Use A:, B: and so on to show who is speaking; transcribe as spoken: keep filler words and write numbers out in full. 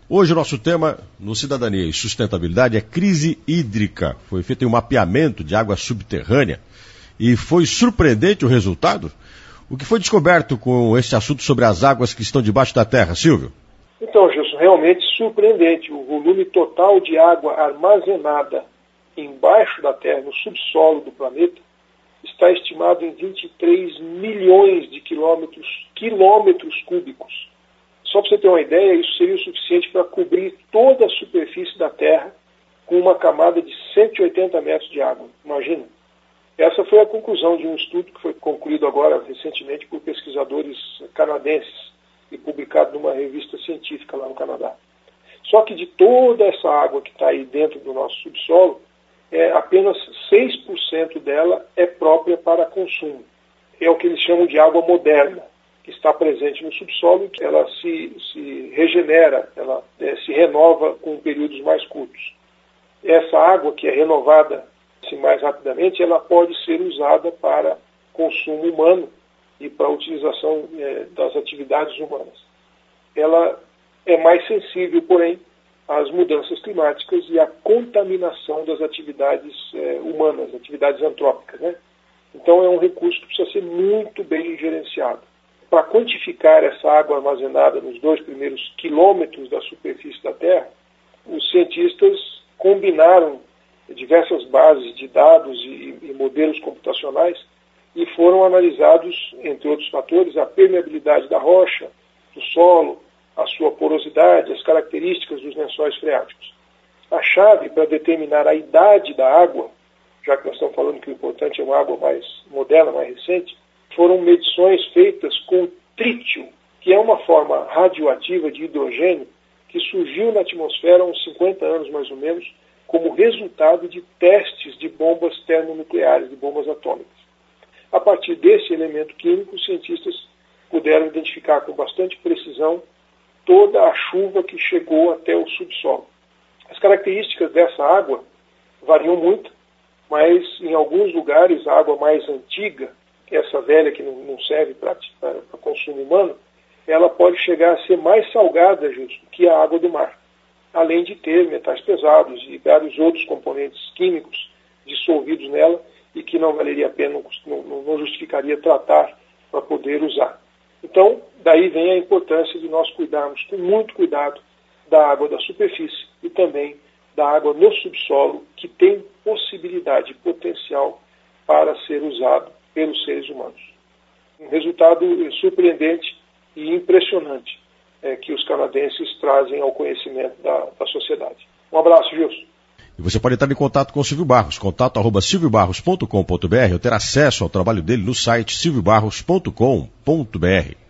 A: Hoje o nosso tema no Cidadania e Sustentabilidade é crise hídrica. Foi feito um mapeamento de água subterrânea e foi surpreendente o resultado. O que foi descoberto com esse assunto sobre as águas que estão debaixo da terra, Silvio?
B: Então, Gilson, realmente surpreendente. O volume total de água armazenada embaixo da terra, no subsolo do planeta, está estimado em vinte e três milhões de quilômetros, quilômetros cúbicos. Só para você ter uma ideia, isso seria o suficiente para cobrir toda a superfície da Terra com uma camada de cento e oitenta metros de água. Imagina. Essa foi a conclusão de um estudo que foi concluído agora recentemente por pesquisadores canadenses e publicado numa revista científica lá no Canadá. Só que de toda essa água que está aí dentro do nosso subsolo, é, apenas seis por cento dela é própria para consumo. É o que eles chamam de água moderna, que está presente no subsolo e que ela se, se regenera, ela é, se renova com períodos mais curtos. Essa água que é renovada assim, mais rapidamente, ela pode ser usada para consumo humano e para a utilização é, das atividades humanas. Ela é mais sensível, porém, às mudanças climáticas e à contaminação das atividades é, humanas, atividades antrópicas, né? Então é um recurso que precisa ser muito bem gerenciado. Para quantificar essa água armazenada nos dois primeiros quilômetros da superfície da Terra, os cientistas combinaram diversas bases de dados e, e modelos computacionais e foram analisados, entre outros fatores, a permeabilidade da rocha, do solo, a sua porosidade, as características dos lençóis freáticos. A chave para determinar a idade da água, já que nós estamos falando que o importante é uma água mais moderna, mais recente, foram medições feitas com trítio, que é uma forma radioativa de hidrogênio que surgiu na atmosfera há uns cinquenta anos mais ou menos, como resultado de testes de bombas termonucleares, de bombas atômicas. A partir desse elemento químico, os cientistas puderam identificar com bastante precisão toda a chuva que chegou até o subsolo. As características dessa água variam muito, mas em alguns lugares a água mais antiga, essa velha que não, não serve para consumo humano, ela pode chegar a ser mais salgada, justo, que a água do mar, além de ter metais pesados e vários outros componentes químicos dissolvidos nela e que não valeria a pena, não, não justificaria tratar para poder usar. Então, daí vem a importância de nós cuidarmos com muito cuidado da água da superfície e também da água no subsolo, que tem possibilidade, potencial para ser usado pelos seres humanos. Um resultado surpreendente e impressionante é, que os canadenses trazem ao conhecimento da, da sociedade. Um abraço, Gilson.
A: E você pode entrar em contato com o Silvio Barros, contato arroba silvio barros ponto com ponto br, ou ter acesso ao trabalho dele no site silvio barros ponto com ponto br.